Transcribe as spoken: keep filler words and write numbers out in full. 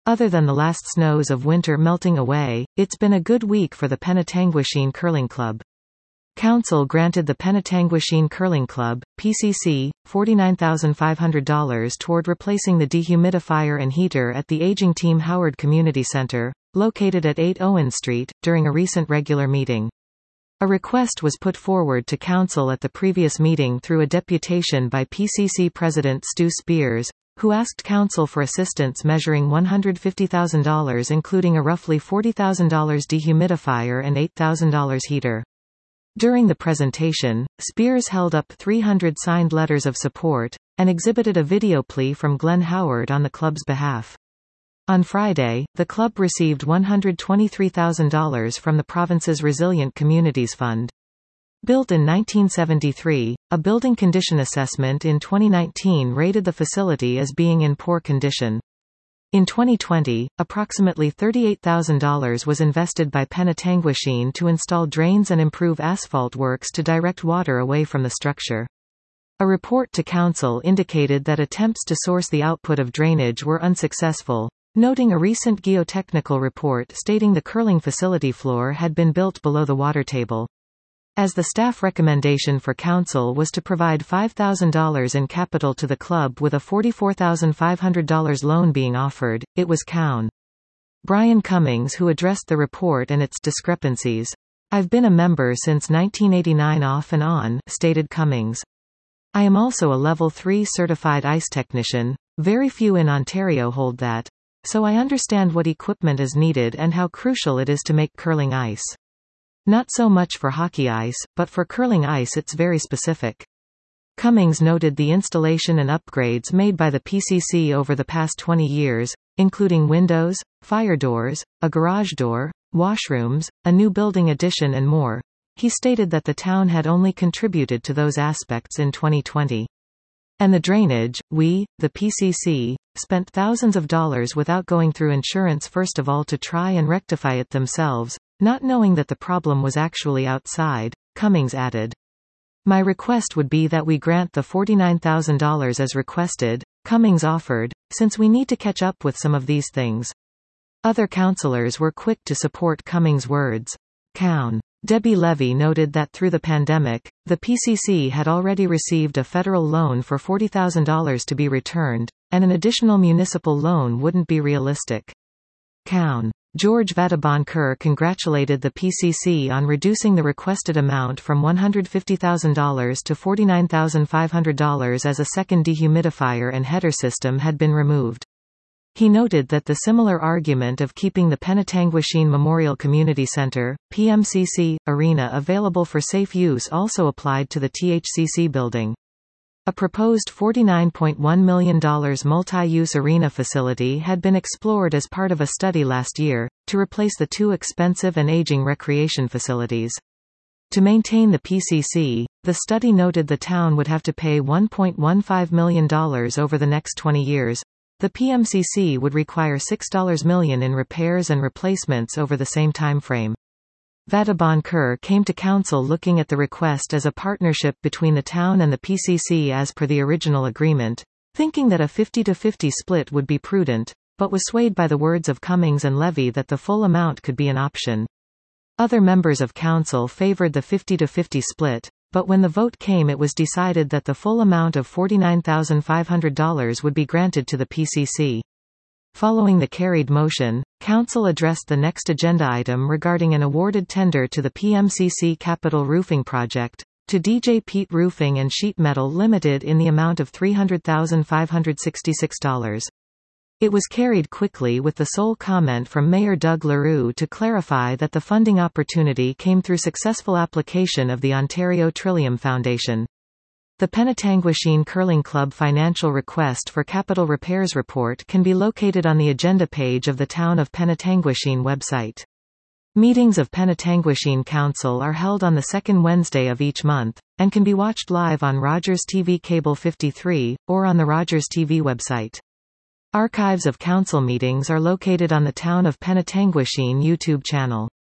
Other than the last snows of winter melting away, it's been a good week for the Penetanguishene Curling Club. Council granted the Penetanguishene Curling Club, P C C, forty-nine thousand five hundred dollars toward replacing the dehumidifier and heater at the aging Team Howard Community Center, located at eight Owen Street, during a recent regular meeting. A request was put forward to Council at the previous meeting through a deputation by P C C President Stu Spears, who asked Council for assistance measuring one hundred fifty thousand dollars, including a roughly forty thousand dollars dehumidifier and eight thousand dollars heater. During the presentation, Spears held up three hundred signed letters of support, and exhibited a video plea from Glenn Howard on the club's behalf. On Friday, the club received one hundred twenty-three thousand dollars from the province's Resilient Communities Fund. Built in nineteen seventy-three, a building condition assessment in twenty nineteen rated the facility as being in poor condition. In twenty twenty, approximately thirty-eight thousand dollars was invested by Penetanguishene to install drains and improve asphalt works to direct water away from the structure. A report to Council indicated that attempts to source the output of drainage were unsuccessful, noting a recent geotechnical report stating the curling facility floor had been built below the water table. As the staff recommendation for Council was to provide five thousand dollars in capital to the club with a forty-four thousand five hundred dollars loan being offered, it was Coun. Brian Cummings who addressed the report and its discrepancies. "I've been a member since nineteen eighty-nine off and on," stated Cummings. "I am also a Level three certified ice technician. Very few in Ontario hold that. So I understand what equipment is needed and how crucial it is to make curling ice. Not so much for hockey ice, but for curling ice it's very specific." Cummings noted the installation and upgrades made by the P C C over the past twenty years, including windows, fire doors, a garage door, washrooms, a new building addition and more. He stated that the town had only contributed to those aspects in twenty twenty. And the drainage, we, the P C C, spent thousands of dollars without going through insurance first of all to try and rectify it themselves, not knowing that the problem was actually outside, Cummings added. "My request would be that we grant the forty-nine thousand dollars as requested," Cummings offered, "since we need to catch up with some of these things." Other councillors were quick to support Cummings' words. Coun. Debbie Levy noted that through the pandemic, the P C C had already received a federal loan for forty thousand dollars to be returned, and an additional municipal loan wouldn't be realistic. Coun. George Vatabankar congratulated the P C C on reducing the requested amount from one hundred fifty thousand dollars to forty-nine thousand five hundred dollars as a second dehumidifier and header system had been removed. He noted that the similar argument of keeping the Penetanguishene Memorial Community Center, P M C C, arena available for safe use also applied to the T H C C building. A proposed forty-nine point one million dollars multi-use arena facility had been explored as part of a study last year, to replace the two expensive and aging recreation facilities. To maintain the P C C, the study noted the town would have to pay one point one five million dollars over the next twenty years. The P M C C would require six million dollars in repairs and replacements over the same timeframe. Vatabankar came to Council looking at the request as a partnership between the town and the P C C as per the original agreement, thinking that a fifty to fifty split would be prudent, but was swayed by the words of Cummings and Levy that the full amount could be an option. Other members of Council favored the fifty to fifty split, but when the vote came it was decided that the full amount of forty-nine thousand five hundred dollars would be granted to the P C C. Following the carried motion, Council addressed the next agenda item regarding an awarded tender to the P M C C Capital Roofing Project, to D J Peet Roofing and Sheet Metal Limited in the amount of three hundred thousand five hundred sixty-six dollars. It was carried quickly with the sole comment from Mayor Doug LaRue to clarify that the funding opportunity came through successful application of the Ontario Trillium Foundation. The Penetanguishene Curling Club financial request for capital repairs report can be located on the agenda page of the Town of Penetanguishene website. Meetings of Penetanguishene Council are held on the second Wednesday of each month, and can be watched live on Rogers T V Cable fifty-three, or on the Rogers T V website. Archives of council meetings are located on the Town of Penetanguishene YouTube channel.